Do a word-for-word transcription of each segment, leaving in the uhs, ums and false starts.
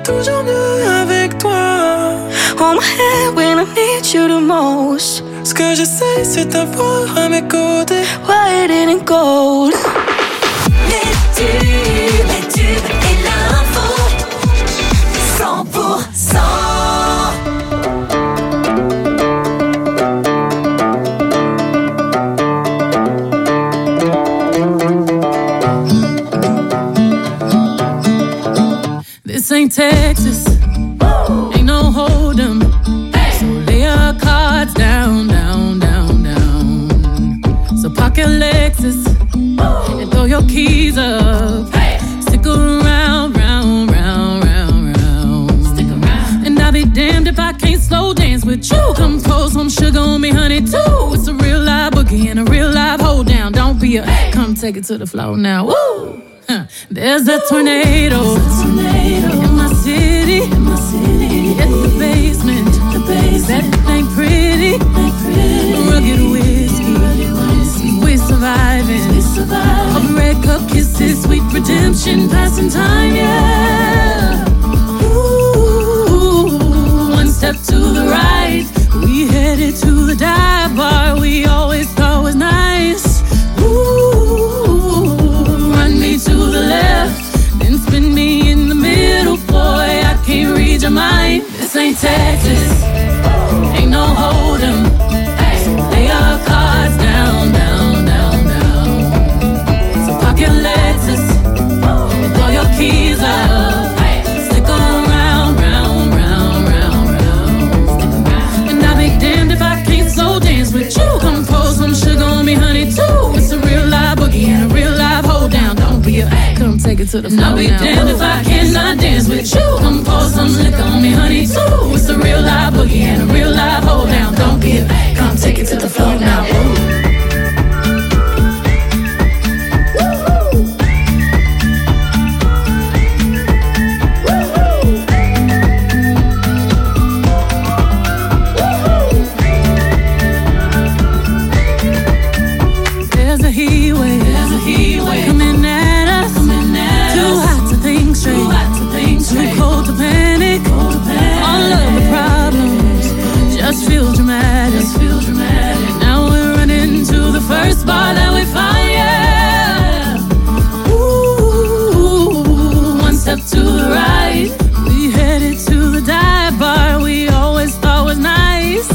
toujours mieux avec toi. Hold my hand when I need you the most. Ce que j'essaie c'est t'avoir à mes côtés. White and gold. Les tubes, les tubes et l'info cent pour cent. This ain't Texas, ain't no hold'em. So lay your cards down, down, down, down. So park your Lexus and throw your keys up. Stick around, round, round, round, round. Stick around. And I'll be damned if I can't slow dance with you. Come pour some sugar on me, honey, too. It's a real live boogie and a real live hold down. Don't be a, come take it to the floor now. Woo! Huh. There's a tornado, There's a tornado in my city, in my city. Hit the basement, the basement. That ain't pretty, ain't pretty. Rugged whiskey, rugged whiskey. We surviving, we surviving. Of red cup kisses, sweet redemption, passing time, yeah. Ooh, one step to the right, we headed to the dive bar we always thought was nice. Ooh, run me to the left, then spin me in the middle, boy, I can't read your mind. This ain't Texas, ain't no hold'em. So lay your cards down, down, down, down. So park your Lexus and throw your keys up. Stick around, round, round, round, round. And I'll be damned if I can't slow dance with you. Come pour some sugar on me, honey, too. It's a real live boogie and a real live hold down. Don't be a, come take it to the floor now. I'll be damned if I cannot dance with you. Come pour some liquor on me, honey, too. It's a real live boogie and a real live hold down. Don't be a, come take it to the floor now. Ooh. Just feel dramatic. Just feel dramatic. Now we're running to the first bar that we find, yeah. Ooh, one step to the right, we headed to the dive bar we always thought was nice.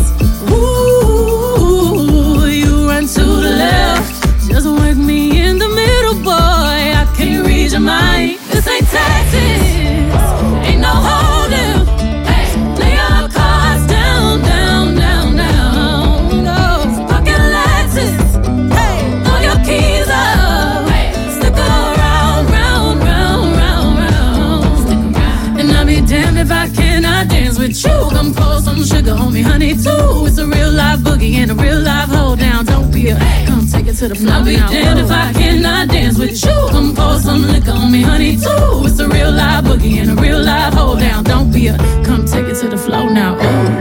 Ooh, you run to the left, just work me in the middle, boy, I can't read your mind. This ain't Texas, ain't no hold'em. Lay your cards down, down, down, down. Go, park your Lexus, hey, throw your keys up. Stick around, round, round, round, round. And I'll be damned if I cannot dance with you. Come pour some sugar on me, honey, too. It's a real live boogie and a real live hold down. Don't be a, come take it to the floor. I'll be damned if I cannot dance with you. Come pour some liquor on me, honey, too. It's a real live boogie and a real live hold down. Don't be a, come take it to the floor now. Ooh.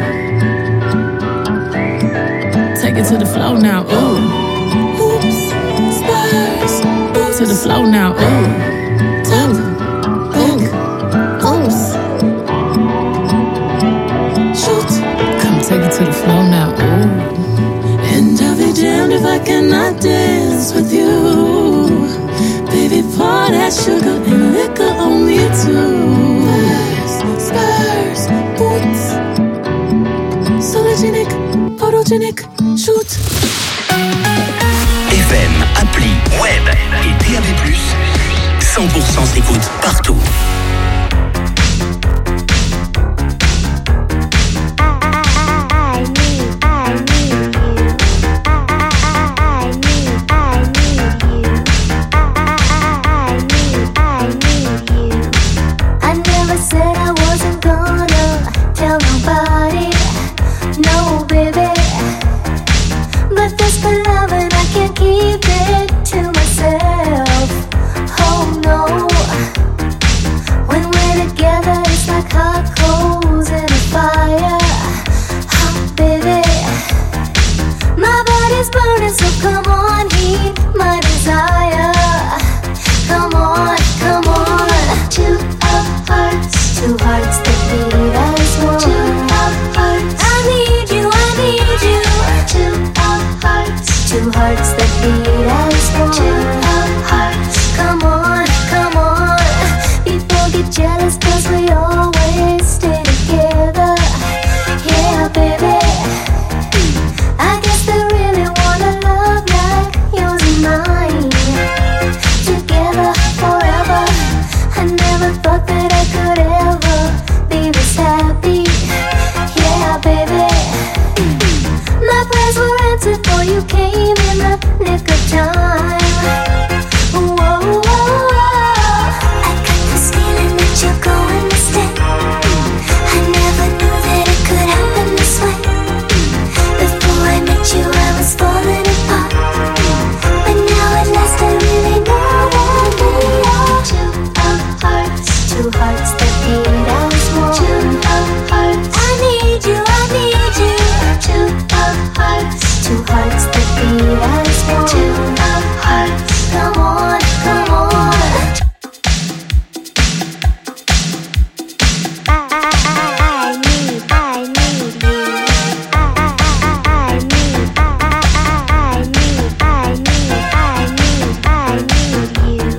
Take it to the floor now. Ooh. Oops, spurs, oops. To the floor now. Ooh. Top, back, oops. Shoot, come take it to the floor now. Ooh. And I'll be damned if I cannot dance with you. Baby, pour that sugar and liquor on me too. Spurs, spurs, boots. Sologenic, photogenic, shoot. F M, appli, web et D A B plus, cent pour cent s'écoute partout. Keep it to myself. Oh no. hearts that beat as one. Two hearts, come on, come on. People get jealous 'cause we always stay together. Yeah, baby, I guess they really wanna love like yours and mine. Together forever, I never thought that I could ever be this happy. Yeah, baby, my prayers were answered for you came in the nick of time. Whoa, whoa, whoa. I got this feeling that you're going to stay. I never knew that it could happen this way. Before I met you I was falling apart, but now at last I really know that we are two of hearts, two hearts that beat as one. Two of hearts, I need you, I need you. Two of hearts, two hearts that beat as one. Two of hearts, come on, come on. I need, I need you. I need, I need, I need, I need, I need you.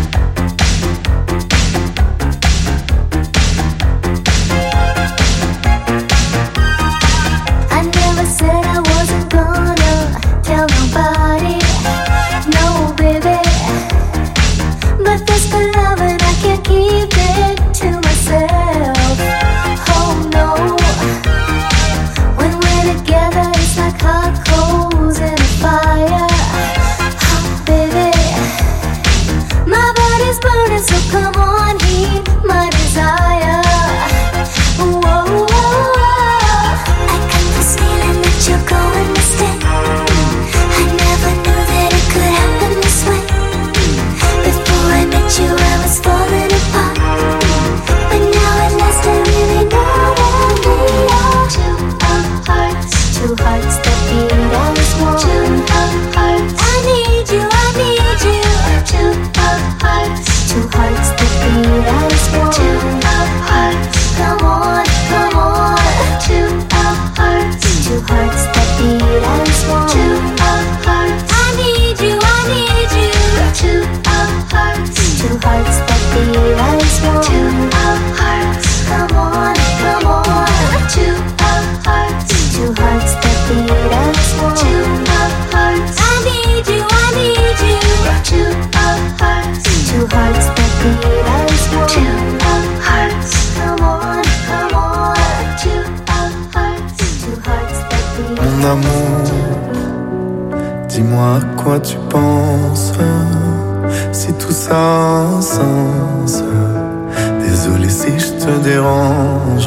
I never said I wasn't gonna tell nobody, no baby, but this love and I can't keep it to myself. Oh no, when we're together it's like hot coals in a fire. Oh baby, my body's burning, so come on, heat my desire. Whoa, whoa, whoa. I got this feeling that you're going to stay. I never knew that it could happen this way. Before I met you I was falling apart, but now at last I really know that we are two of hearts, two hearts that beat as one. Two of hearts, I need you, I need you. Two of hearts, two hearts that beat as one. Two of hearts, come on, come on. Two of hearts, two hearts that beat as one. Two of hearts, I need you, I need you. Two of hearts, two hearts that beat as one. Two of hearts, come on, come on. Two of hearts, two hearts that beat as one. Two of hearts, I need you, I need you. Two of hearts, two hearts that beat as one. Two of hearts, come on, come on. Two of hearts, two hearts that beat as one. Mon amour, dis-moi à quoi tu penses. Si tout ça a un sens. Désolé si je te dérange.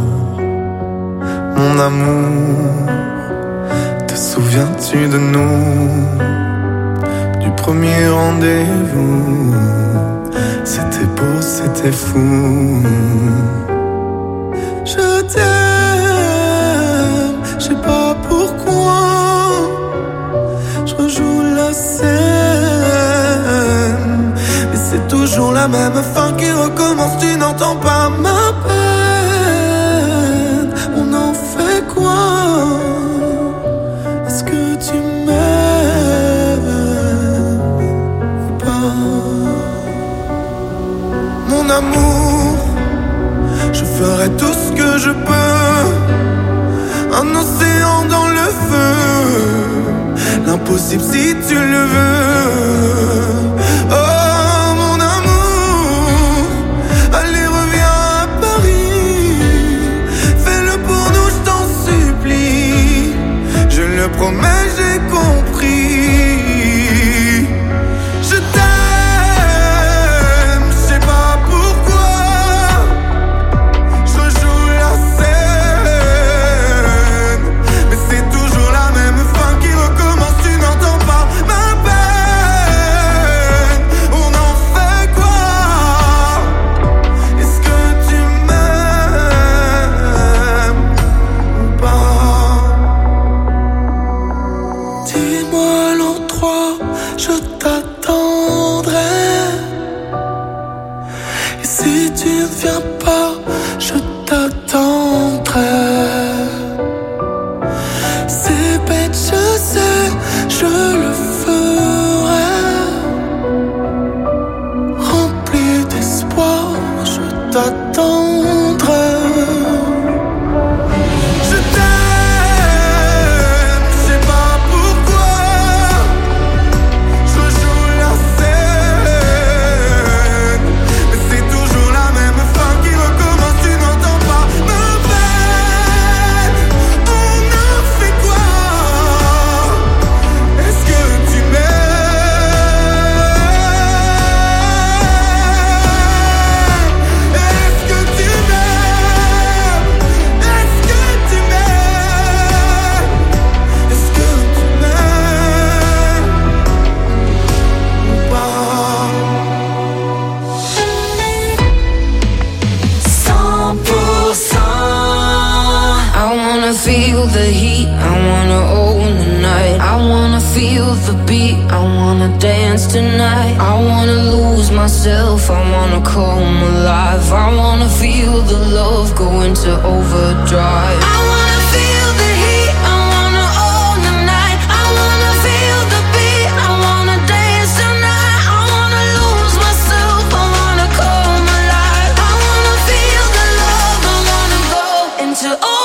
Mon amour, te souviens-tu de nous? Du premier rendez-vous. C'était beau, c'était fou. Je t'aime, je sais pas pourquoi. Je rejoue la scène, mais c'est toujours la même fin qui recommence. Tu n'entends pas ma peine. On en fait quoi? Est-ce que tu m'aimes ou pas? Mon amour, je ferai tout ce que je peux. Un océan dans le feu, l'impossible si tu le veux. Oh mon amour, allez reviens à Paris. Fais-le pour nous, je t'en supplie. Je le promets, j'ai compris. Je t'aime, je sais pas pourquoi. Je rejoue la scène, mais c'est toujours la même fin qui recommence. Tu n'entends pas ma peine. On en fait quoi? Est-ce que tu m'aimes ou pas? wanna feel the heat, I wanna own the night. I wanna feel the beat, I wanna dance tonight. I wanna lose myself, I wanna come alive. I wanna feel the love go into overdrive. I wanna feel the heat, I wanna own the night. I wanna feel the beat, I wanna dance tonight. I wanna lose myself, I wanna come alive. I wanna feel the love, I wanna go into overdrive.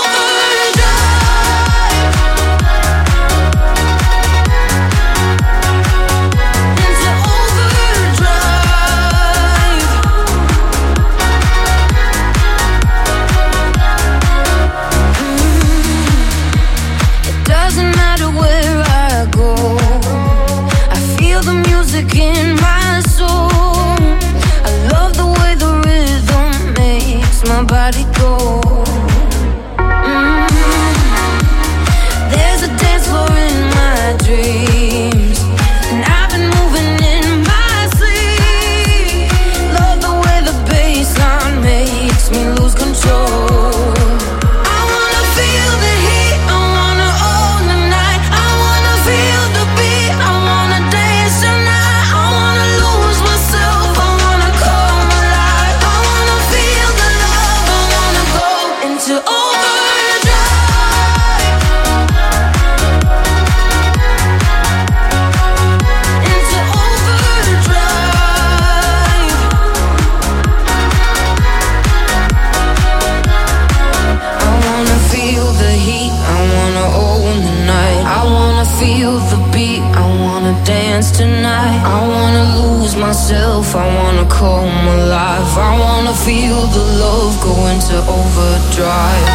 In my soul, I love the way the rhythm makes my body go. Mm. There's a dance floor in my dreams, and I've been moving in my sleep. Love the way the bassline makes me lose control. I wanna feel the heat, I wanna own the night. I wanna feel the beat, I wanna dance tonight. Feel the beat, I wanna dance tonight. I wanna lose myself, I wanna come alive. I wanna feel the love go into overdrive.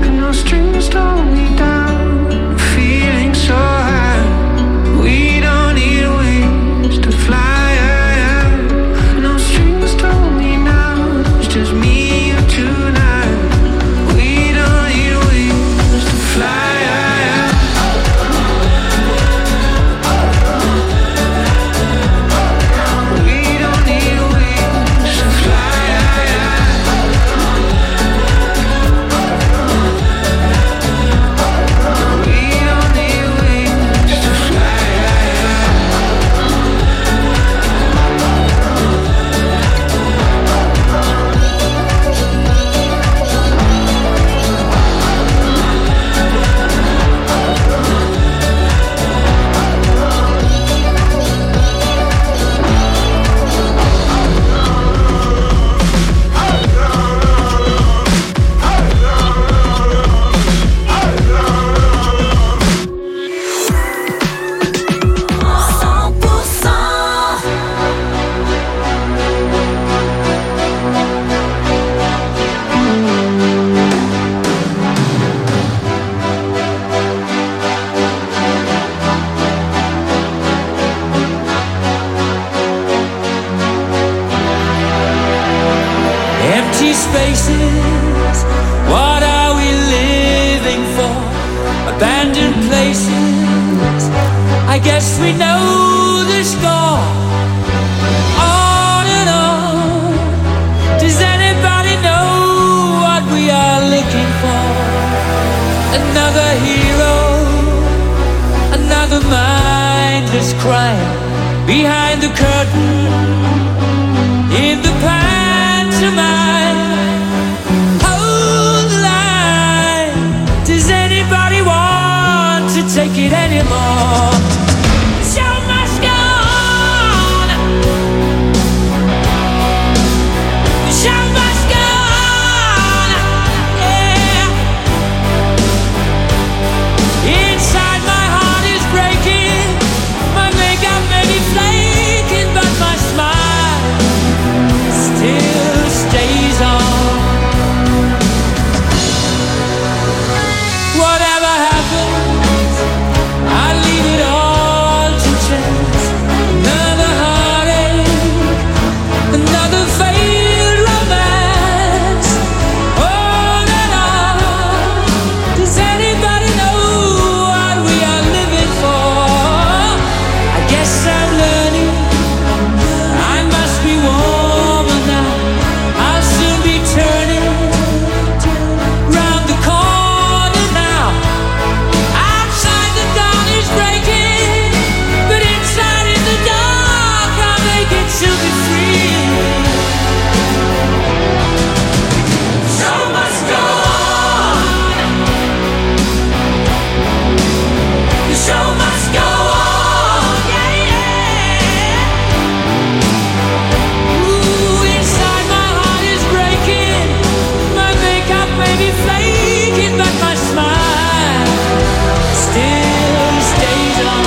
Strings hold me down, feeling so high. We don't guess we know the score. On and on. Does anybody know what we are looking for? Another hero, another mindless crime behind the curtain in the pantomime. Hold the line. Does anybody want to take it anymore? The show must go on. The show must go on. Yeah. Inside my heart is breaking. My makeup may be flaking, but my smile still stays on. Whatever happens, I leave it all to chance. Another heartache, another failed romance. On and on. Does anybody know what we are living for? I guess I'm learning. I must be warmer now. I'll soon be turning round the corner now. Outside the dawn is breaking, but inside in the dark I'll make it to be free. The show must go on. The show must go on. Yeah, yeah. Ooh, inside my heart is breaking. My makeup may be flaking, but my smile still stays on.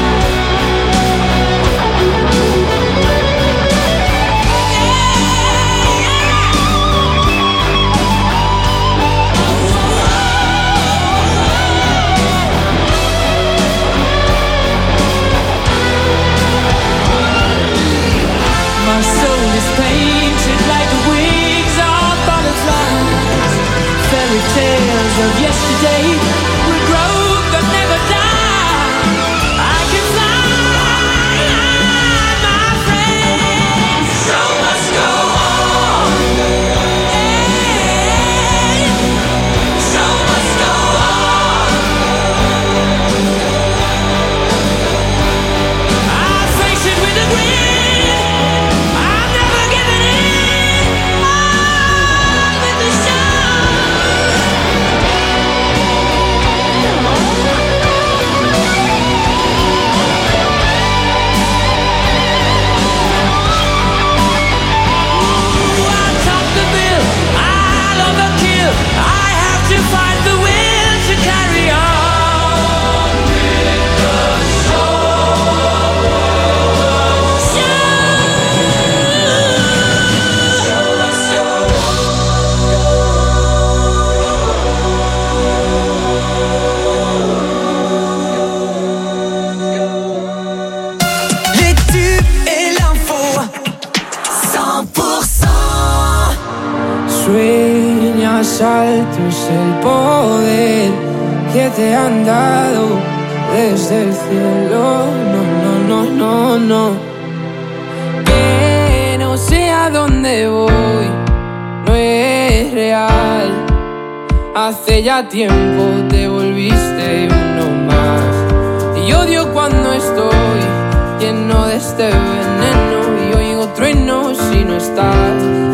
My soul is painted like the wings of butterflies. Fairy tales of yesterday will grow but never die. I can fly, my friend. The show must go on. Hey, the show must go on. I'll face it with a grin. I'm never giving in. On with the show. Ooh, I'll top the bill. I'll overkill. I have to find the will to carry on with the show. Les tubes et l'info cent pour cent. Sueñas alto es el poder que te han dado desde el cielo. No, no, no, no, no. Que no sé a dónde voy, no es real. Hace ya tiempo te volviste uno más. Y odio cuando estoy lleno de este veneno y oigo truenos si no estás.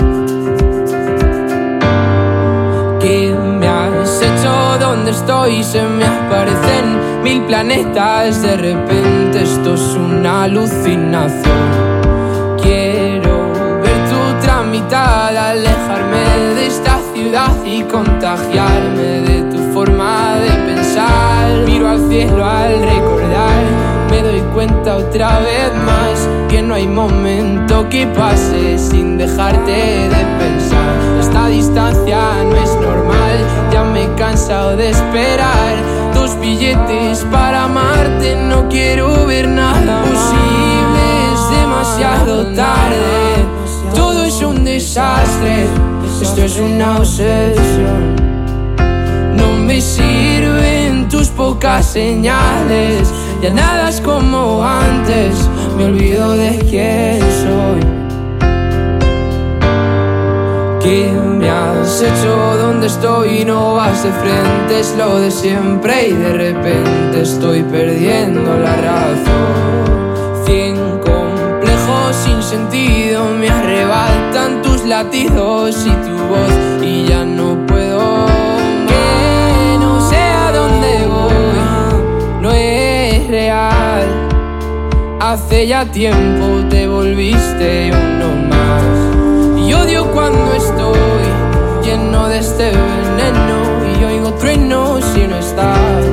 ¿Qué me has hecho? ¿Dónde estoy? Se me aparecen mil planetas. De repente esto es una alucinación. Quiero ver tu tramitada, alejarme de esta ciudad y contagiarme de tu forma de pensar. Miro al cielo al recordar, me doy cuenta otra vez más que no hay momento que pase sin dejarte de pensar. Esta distancia no es normal, ya me he cansado de esperar. Dos billetes para amarte, no quiero ver nada posible, es demasiado tarde. Todo es un desastre, esto es una obsesión. No me sirven tus pocas señales, ya nada es como antes. Me olvido de quién soy. ¿Qué me has hecho? ¿Dónde estoy? No vas de frente, es lo de siempre y de repente estoy perdiendo la razón. Cien complejos sin sentido me arrebatan tus latidos y tu voz y ya no puedo. Que no sé a dónde voy, no es real. Hace ya tiempo te volviste uno más. Y odio cuando estoy lleno de este veneno y oigo truenos si no estás.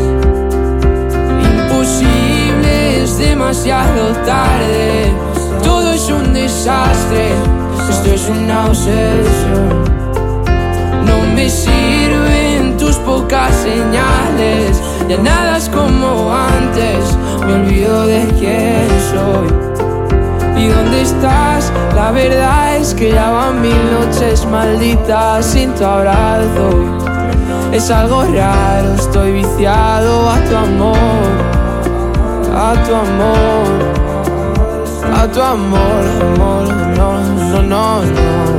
Imposible, es demasiado tarde. Todo es un desastre, esto es una obsesión. No me sirven tus pocas señales, ya nada es como antes. Me olvido de quién soy. ¿Y dónde estás? La verdad es que ya van mil noches malditas sin tu abrazo. Es algo raro, estoy viciado a tu amor, a tu amor, a tu amor, amor, no, no, no, no.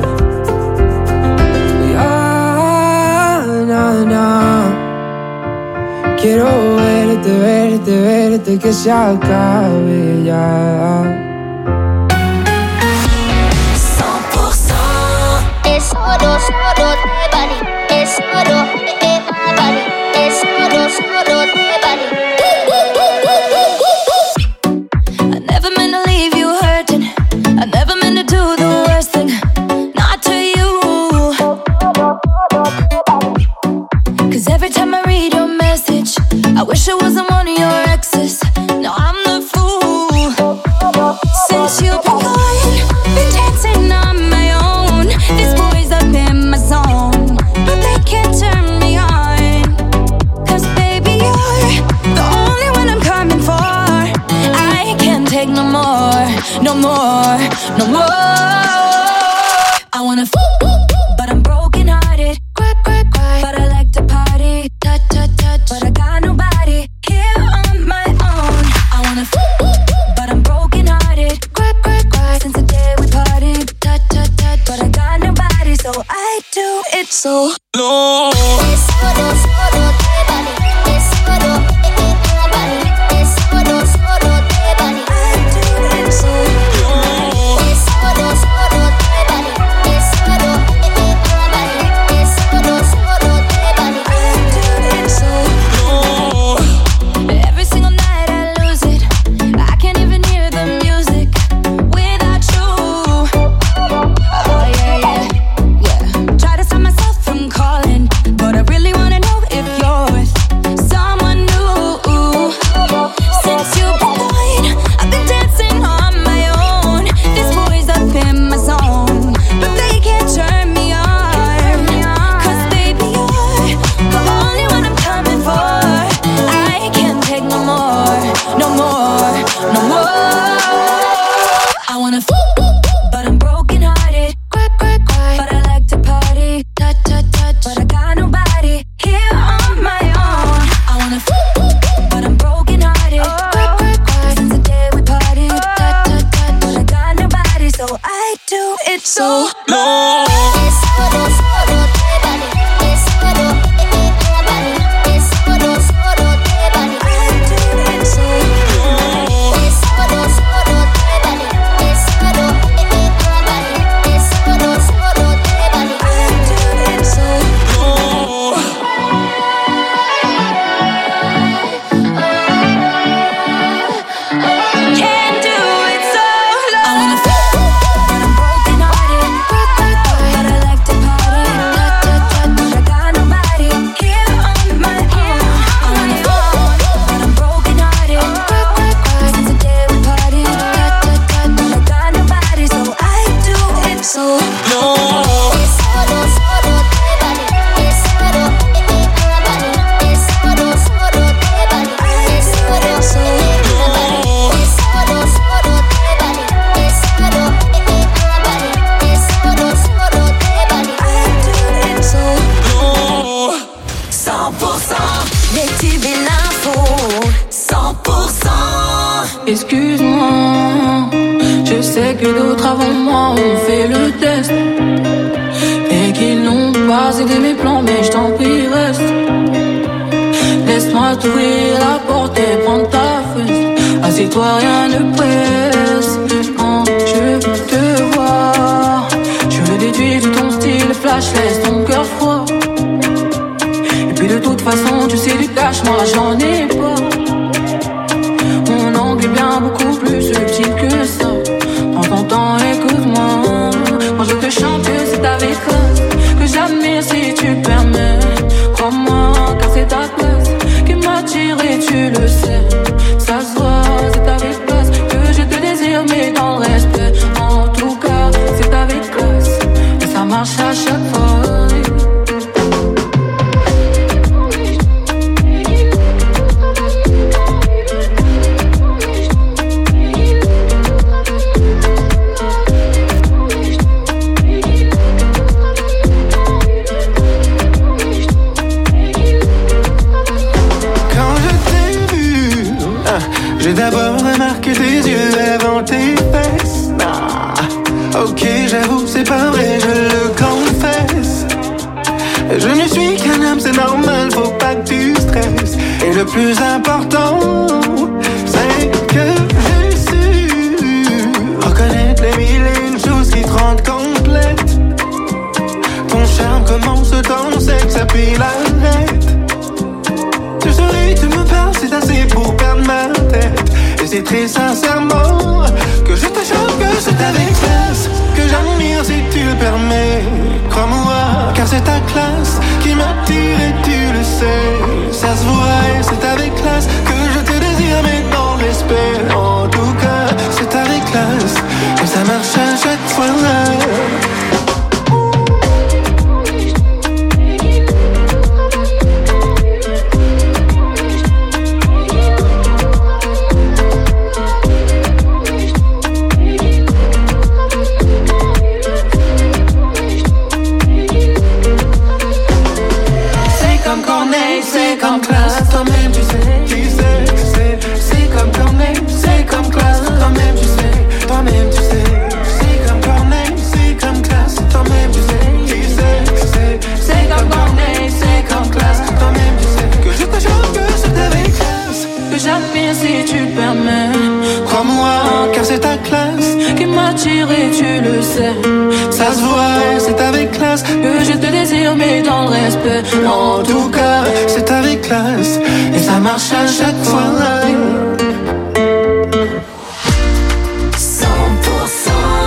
Ya, na, na. Quiero verte, verte, verte, que se acabe ya. Es oro, oro de Bali. Es oro de Bali. Es oro, oro de Bali. I never meant to leave you hurting. I never meant to do the worst thing. Not to you. Cause every time I read your message, I wish I wasn't one of your exes. No, I'm the fool. Since you've been gone, been dancing on my own. This boy's up in my zone, but they can't turn me on. Cause baby, you're the only one I'm coming for. I can't take no more, no more, no more. I wanna f***, but I'm broken hearted. Cry, cry, cry, but I like to party. Touch, touch, touch, but I got nobody here on my own. I wanna f***, but I'm broken hearted. Cry, cry, cry, since the day we parted. Touch, touch, touch, but I got nobody, so I do it so No. Es oro, oro de Bali. Es oro de Bali. Es oro, oro de Bali. I do it so Es oro, oro de Bali. Es oro de Bali. Es oro, oro de Bali. I do it so every single night I lose it. I can't even hear the music without you. Oh yeah, yeah, yeah. Try to stop myself from calling, but I really wanna know if you're with someone new. Since you've been gone, I've been dancing on my own. This boy's up in my zone, but they can't turn me on. Cause baby, you're the only one I'm coming for. I can't take no more, no more, no more. I wanna f***, but I'm broken hearted. Cry, cry, cry, but I like to party. Touch, touch, touch, but I got nobody here on my own. I wanna f***, but I'm broken hearted. Cry, cry, cry, since the day we parted. Touch, touch, touch, but I got nobody, so I do it so No. Es oro, oro de Bali. Es oro de Bali. Es oro, oro de Bali. I do it so Es oro, oro de Bali. Es oro de Bali. Es oro, oro de Bali. I do it so can't do it so low. I wanna f***, but I'm broken hearted. Cry, cry, cry, but I like to party. Touch, touch, touch, but I got nobody here on my own. I wanna f***, but I'm broken hearted. Cry, cry, cry, since the day we parted. Touch, touch, touch, but I got nobody, so I do it so No. Es oro, oro de Bali. Es oro de Bali. Es oro, oro de Bali. Es oro de Bali. Es oro, excuse-moi. Je sais que d'autres avant moi ont fait le test et qu'ils n'ont pas aidé mes plans, mais je t'en prie reste. Laisse-moi t'ouvrir la porte et prendre ta fesse. Assieds-toi, rien ne presse. Quand je te vois, je déduis de ton style flash, laisse ton cœur froid. Et puis de toute façon, tu sais du cash, moi j'en ai pas. Mon angle est bien beaucoup plus subtil que ça. Prends ton temps, écoute-moi. Quand je te chante, c'est avec classe que j'admire si tu permets. Crois-moi, car c'est ta classe qui m'attire et tu le sais. Ça se voit, c'est avec classe que je te désire, mais dans le respect. En tout cas, c'est avec classe et ça marche à chaque fois. J'ai d'abord remarqué tes yeux avant tes fesses. Ah, ok, j'avoue, c'est pas vrai, je le confesse. Je ne suis qu'un homme, c'est normal, faut pas que tu stresses. Et le plus important, c'est que j'ai su reconnaître les mille et une choses qui te rendent complète. Ton charme commence dans le sexe, puis l'arrête. Tu souris, tu me parles, c'est assez pour perdre ma tête. Et c'est très sincèrement que je te chante, que c'est avec classe que j'admire si tu le permets. Crois-moi, car c'est ta classe qui m'attire et tu le sais. Ça se voit et c'est avec classe que je te désire, mais dans le respect. En tout cas, c'est avec classe et ça marche à chaque fois. Toi-même tu sais, tu sais, tu sais. C'est comme Corneille, c'est comme classe. Toi-même tu sais, toi-même tu sais. C'est comme Corneille, c'est comme classe. Toi-même tu sais, tu sais, tu sais. C'est comme Corneille, c'est comme classe. Toi-même tu sais que je te jure que c'est avec classe que j'admire si tu permets. Crois-moi, car c'est ta classe qui m'attire et tu le sais. Ça se voit, c'est avec classe que je te désire, mais dans le respect. En tout cas, c'est avec classe et ça marche à chaque fois. cent pour cent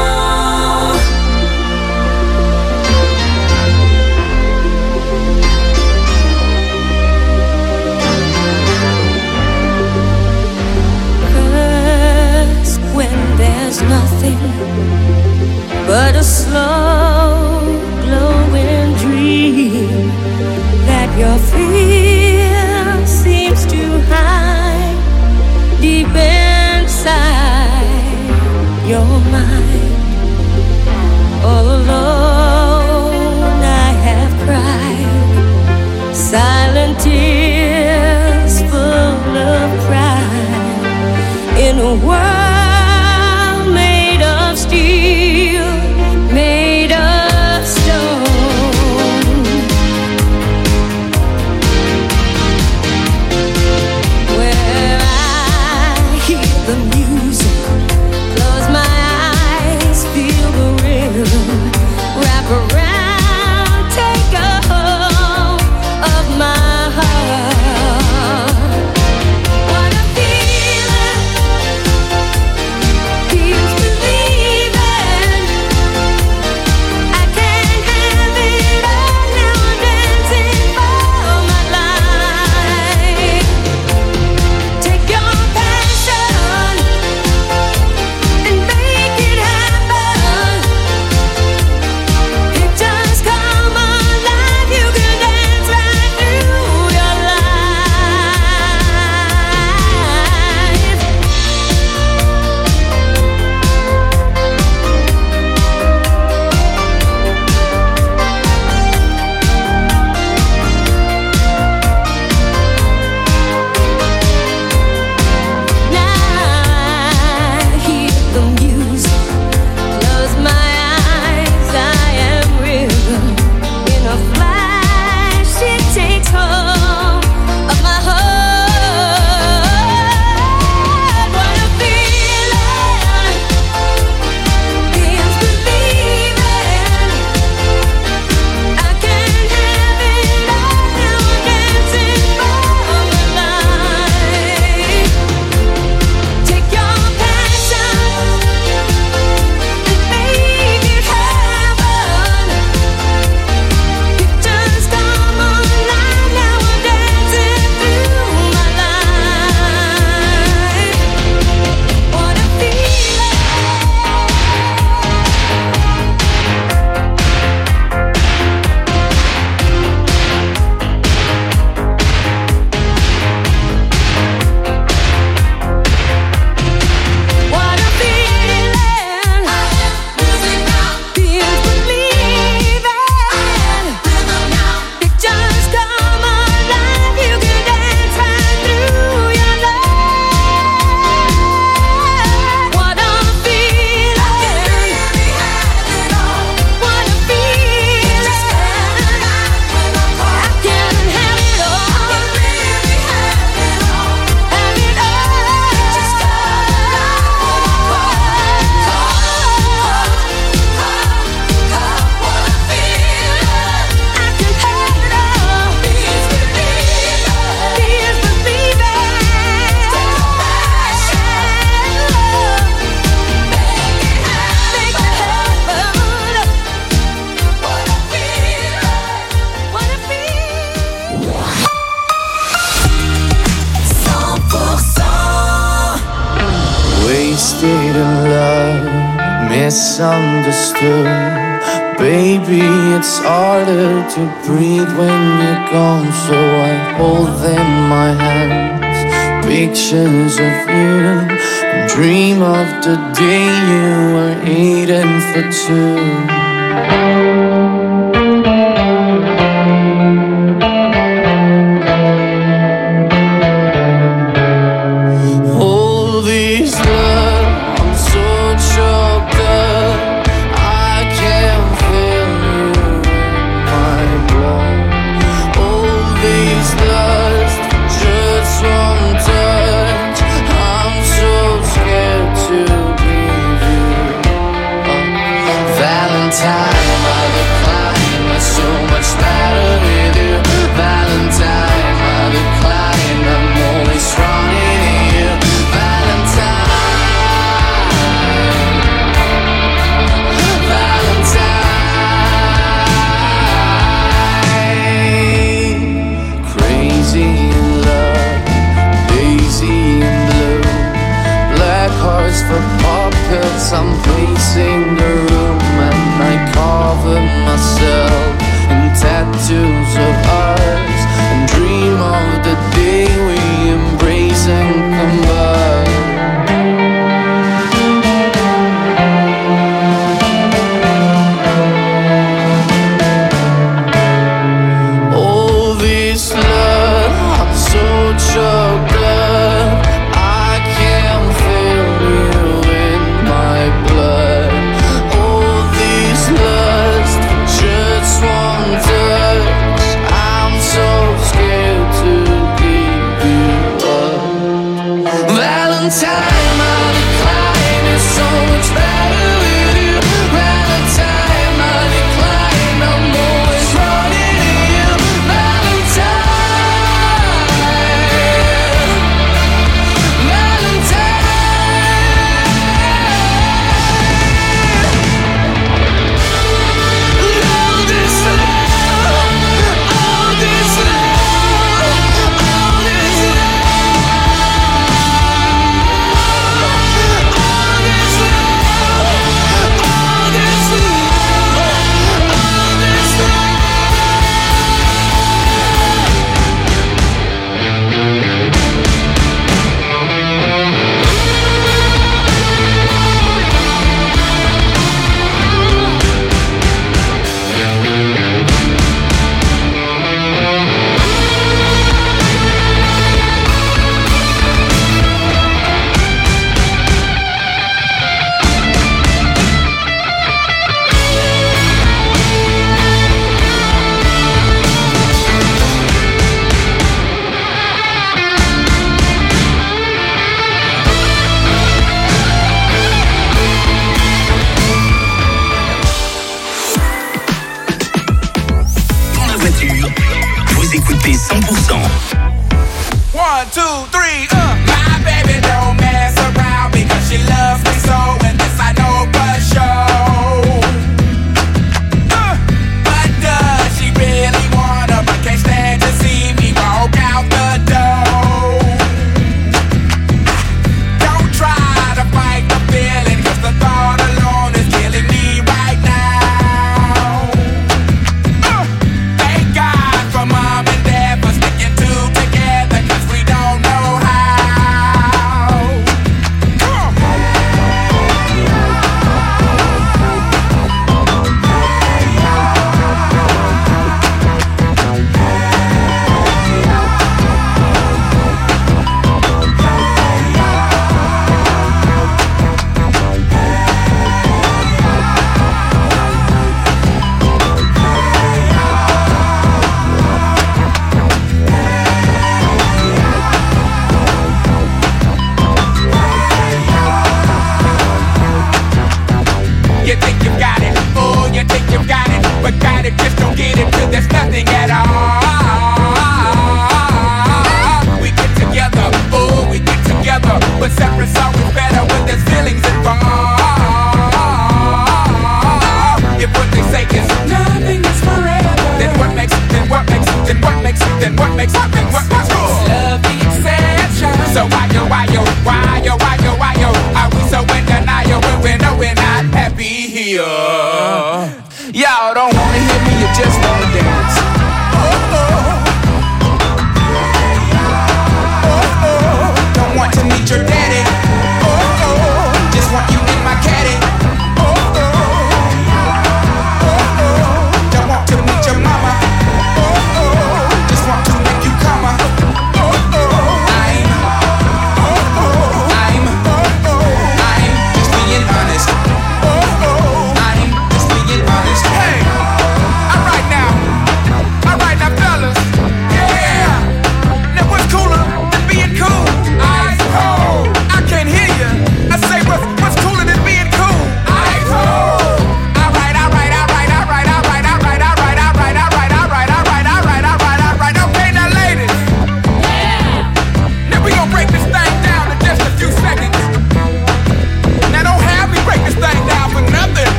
Cause when there's nothing but a slow glowing dream that your fear seems to hide, Wasted in love, misunderstood. Baby, it's harder to breathe when you're gone, so I hold in my hands pictures of you and dream of the day you were eating for two. I'm pacing the room and I cover myself in tattoos of ours and dream of the day we embrace and combine. All this love, I'm so choked up, I can't feel you. Valentine, I decline, it's so much better with you. Valentine, I decline, I'm always running to you. Valentine, Valentine. All this love, all this love, all this love. cent pour cent. One, two, three, uh. My baby don't mess around because she loves me so, and this I know for sure. Uh. But does she really wanna, but can't stand to see me walk out the door? Don't try to fight the feeling, cause the thought alone is killing me right now. Uh. Thank God for mom and dad for sticking two together, cause we don't know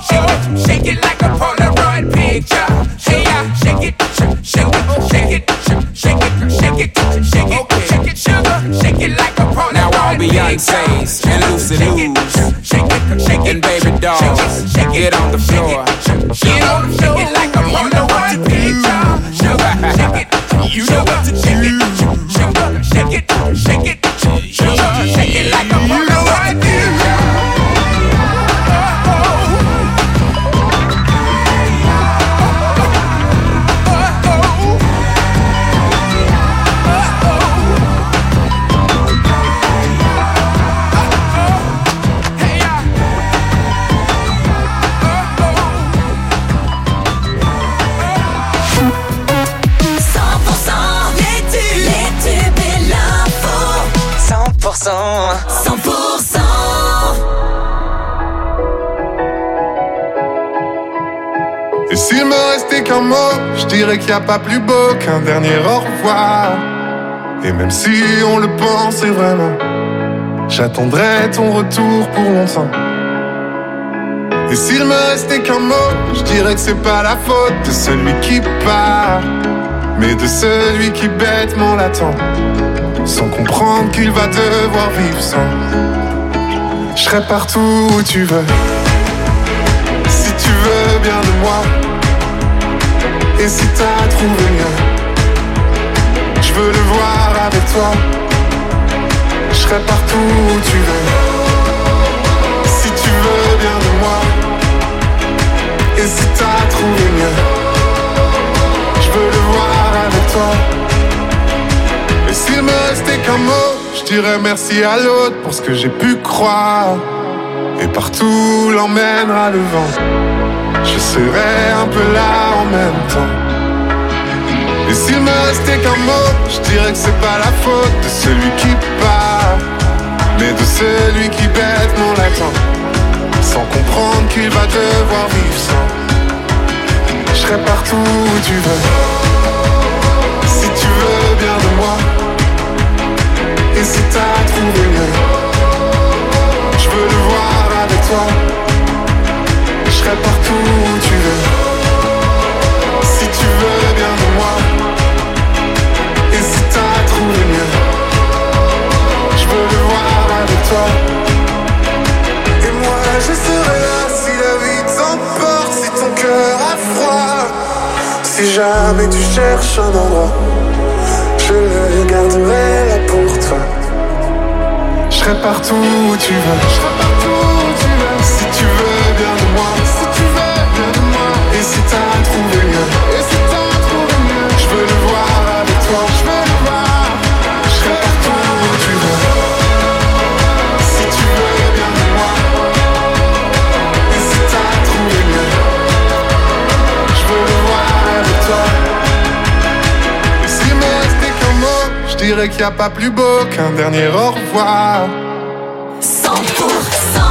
shake it, shake it like a Polaroid picture. Hey, yeah, shake it, shake it, shake it, shake it, shake it, shake it, shake it, sugar, shake it like a Polaroid. Now all Beyonce's and Lucy Lou's shake it, shake it, and baby dolls, get on the floor, get on the floor, shake it like a Polaroid picture. Sugar, shake it, you know what to do. Sugar, shake it, shake it, sugar, shake it like a Polaroid picture. cent pour cent. Et s'il me restait qu'un mot, je dirais qu'il n'y a pas plus beau qu'un dernier au revoir. Et même si on le pensait vraiment, j'attendrai ton retour pour longtemps. Et s'il me restait qu'un mot, je dirais que c'est pas la faute de celui qui part, mais de celui qui bêtement l'attend, sans comprendre qu'il va devoir vivre sans. Je serai partout où tu veux, si tu veux bien de moi. Et si t'as trouvé mieux, je veux le voir avec toi. Je serai partout où tu veux, si tu veux bien de moi. Et si t'as trouvé mieux, je veux le voir avec toi. Et s'il me restait qu'un mot, je dirais merci à l'autre pour ce que j'ai pu croire. Et partout l'emmènera le vent, je serai un peu là en même temps. Et s'il me restait qu'un mot, je dirais que c'est pas la faute de celui qui part, mais de celui qui bêtement l'attend, sans comprendre qu'il va devoir vivre sans. Je serai partout où tu veux, si tu veux bien de moi. Et si t'as trouvé mieux, je veux le voir avec toi. Je serai partout où tu veux, si tu veux bien de moi. Et si t'as trouvé mieux, je veux le voir avec toi. Et moi je serai là si la vie t'emporte, si ton cœur a froid. Si jamais tu cherches un endroit, je le garderai là pour toi. Je serai partout où tu veux, je serai partout où tu veux. Si tu veux bien de moi, si tu veux bien de moi. Et si t'as trouvé mieux, et si t'as trouvé mieux, je veux le voir avec toi, je veux le voir. Je serai partout où tu veux, si tu veux bien de moi. Et si t'as trouvé mieux, je veux le voir avec toi. Et s'il me restait qu'un mot, je dirais qu'il n'y a pas plus beau qu'un dernier au revoir. cent pour cent.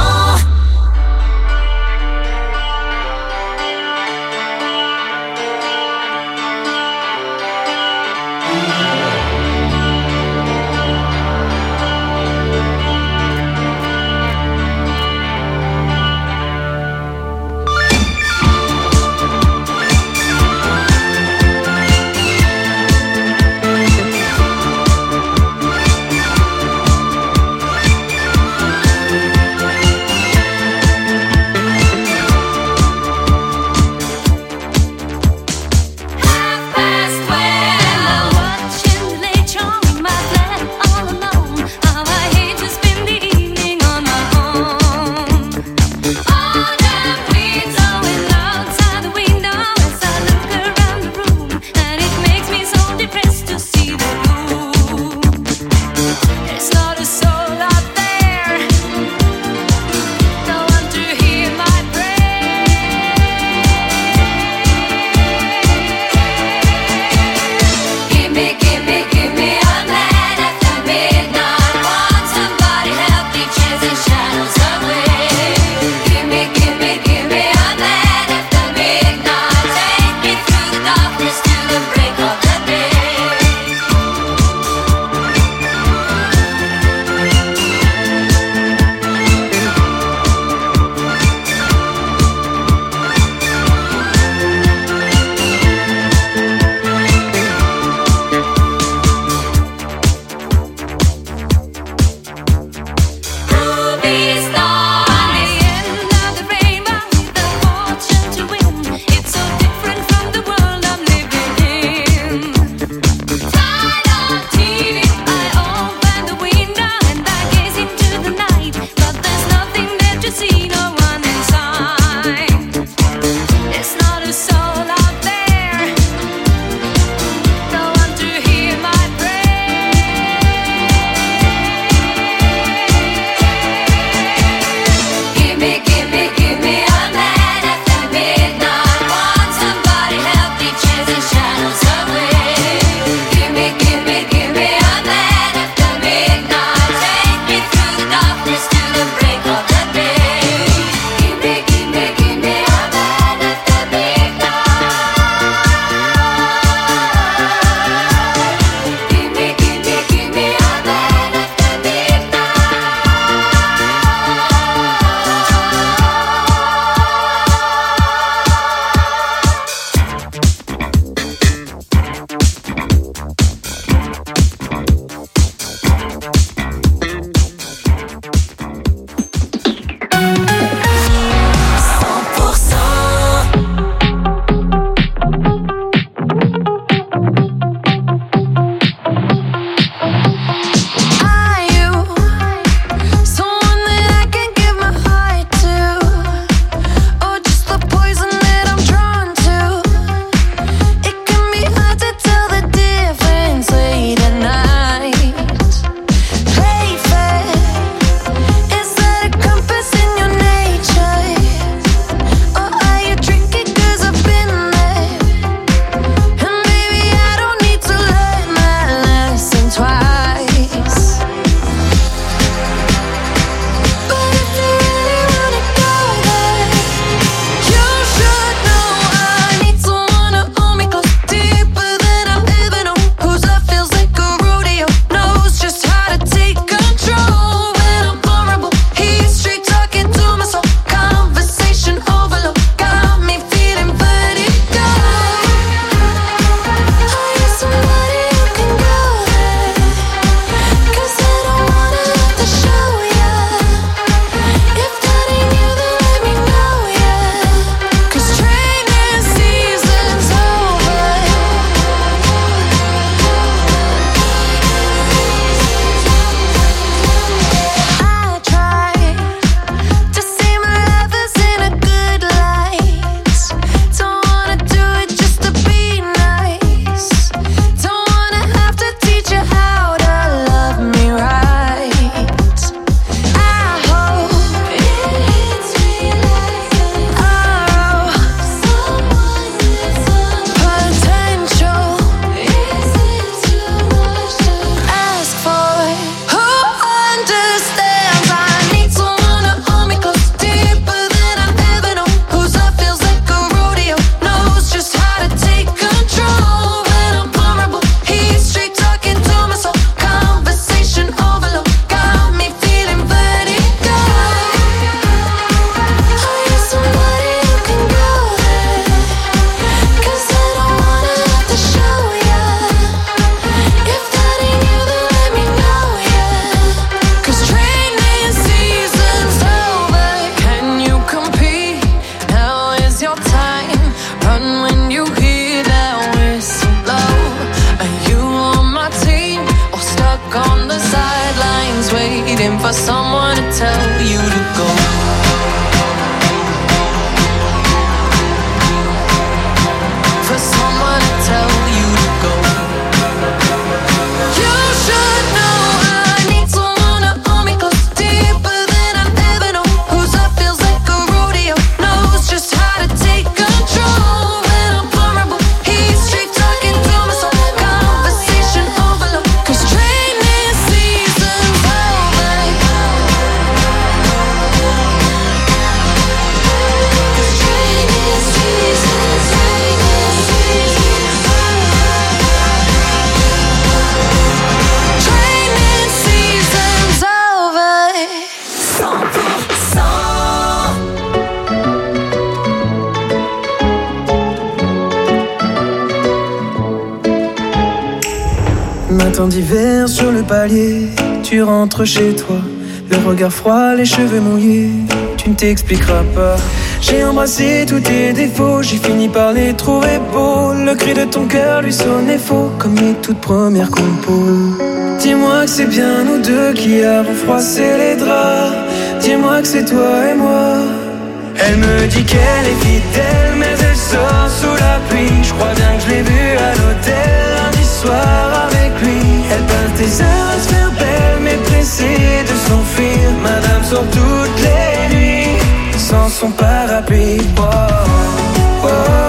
matin d'hiver sur le palier, tu rentres chez toi, le regard froid, les cheveux mouillés, tu ne t'expliqueras pas. J'ai embrassé tous tes défauts, j'ai fini par les trouver beaux. Le cri de ton cœur lui sonnait faux, comme mes toutes premières compos. Dis-moi que c'est bien nous deux qui avons froissé les draps. Dis-moi que c'est toi et moi. Elle me dit qu'elle est fidèle, mais elle sort sous la pluie. Je crois bien que je l'ai vue à l'hôtel lundi soir avec lui. Elle passe des heures à se faire belle, mais pressée de s'enfuir. Madame sort toutes les nuits sans son parapluie. Oh, oh, oh,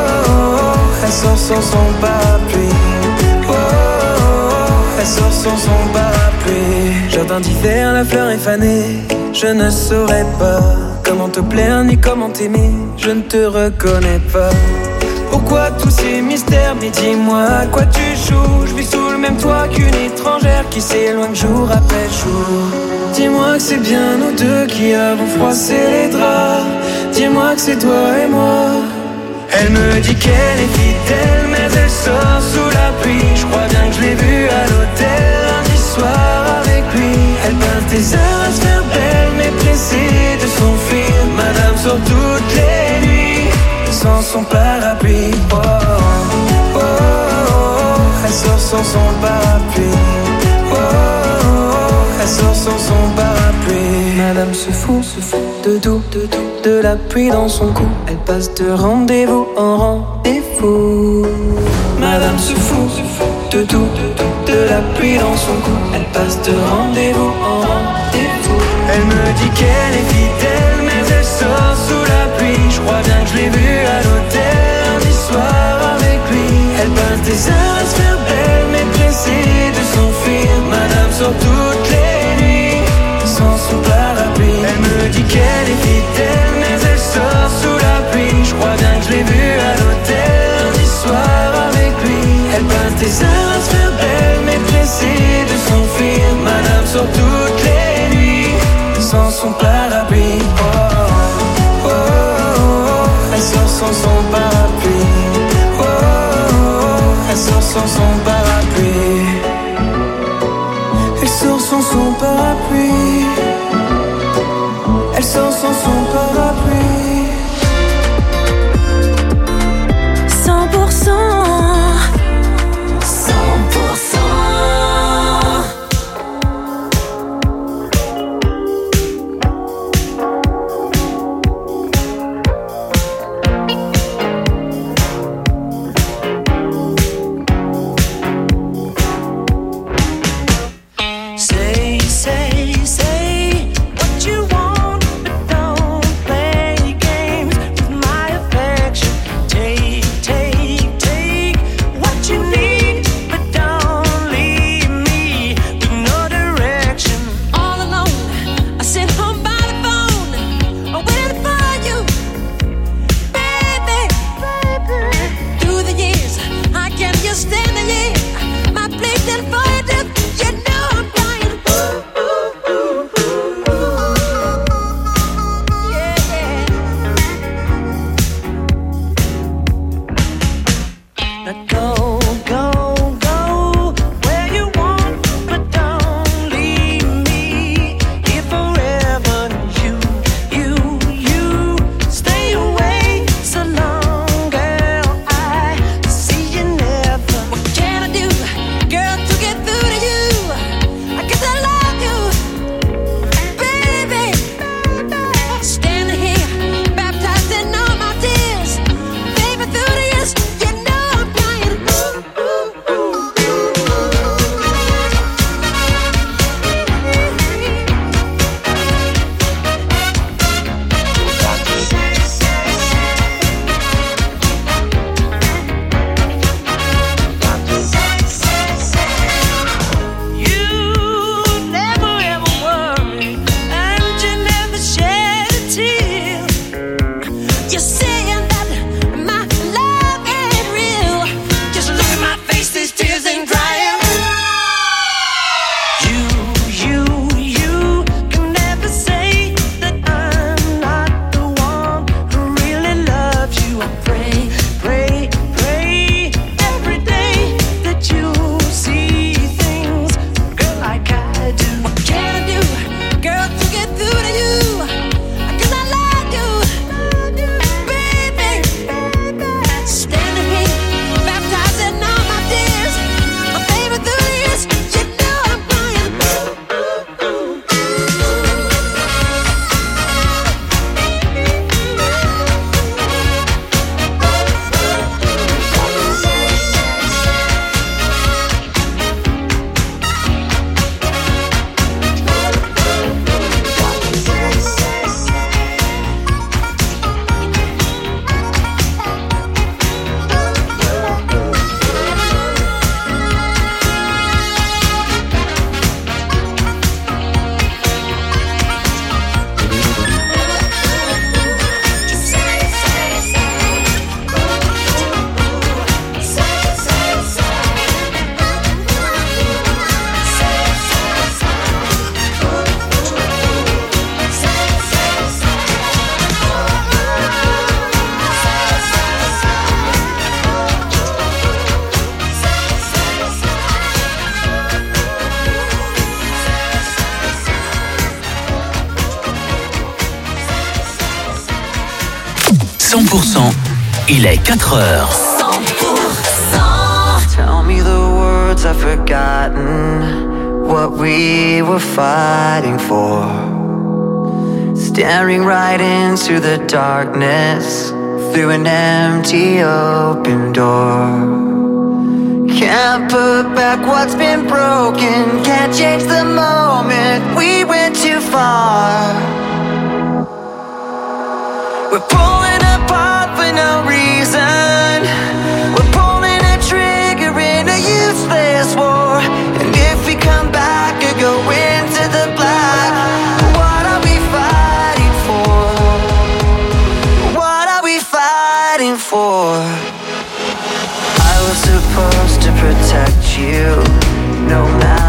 oh. Elle sort sans son parapluie. Oh, oh, oh. Elle sort sans son parapluie. Jardin d'hiver, la fleur est fanée. Je ne saurais pas comment te plaire ni comment t'aimer. Je ne te reconnais pas. Pourquoi tous ces mystères? Mais dis-moi à quoi tu joues. Je vis sous le même toit qu'une étrangère qui s'éloigne jour après jour. Dis-moi que c'est bien nous deux qui avons froissé les draps. Dis-moi que c'est toi et moi. Elle me dit qu'elle est fidèle, mais elle sort sous la pluie. Je crois bien que je l'ai vue à l'hôtel lundi soir avec lui. Elle passe des heures à se faire belle, mais pressée de s'enfuir. Madame sort toutes les nuits sans son parapluie. Oh, oh, oh, oh. Elle sort sans son parapluie. Oh, oh, oh. Elle sort sans son parapluie. Madame se fout, se fout de tout, de tout, de la pluie dans son cou. Elle passe de rendez-vous en rendez-vous. Madame se fout, se fout de tout, de tout, de la pluie dans son cou. Elle passe de rendez-vous en rendez-vous. Elle me dit qu'elle est fidèle, mais elle sort sous la pluie. Je crois bien que je l'ai vue à l'hôtel lundi soir avec lui. Elle passe des heures à se faire belle, mais pressée de s'enfuir. Madame sort toutes les nuits sans son parapluie. Elle me dit qu'elle est fidèle, mais elle sort sous la pluie. Je crois bien que je l'ai vue à l'hôtel lundi soir avec lui. Elle passe des heures à se faire belle, mais pressée de s'enfuir. Madame sort toutes les nuits sans son parapluie. Oh, oh, oh, oh. Elle sort sans son parapluie. Oh, oh, oh. Elle sort sans son parapluie. Elle sort sans son parapluie. Elle sort sans son parapluie. cent pour cent cent pour cent Say, say, say cent pour cent, il est quatre heures. cent pour cent. Tell me the words I've forgotten, what we were fighting for. Staring right into the darkness, through an empty open door. Can't put back what's been broken, can't change the moment, we went too far. We're pulling apart for no reason, we're pulling a trigger in a useless war. And if we come back or go into the black, what are we fighting for? What are we fighting for? I was supposed to protect you, no matter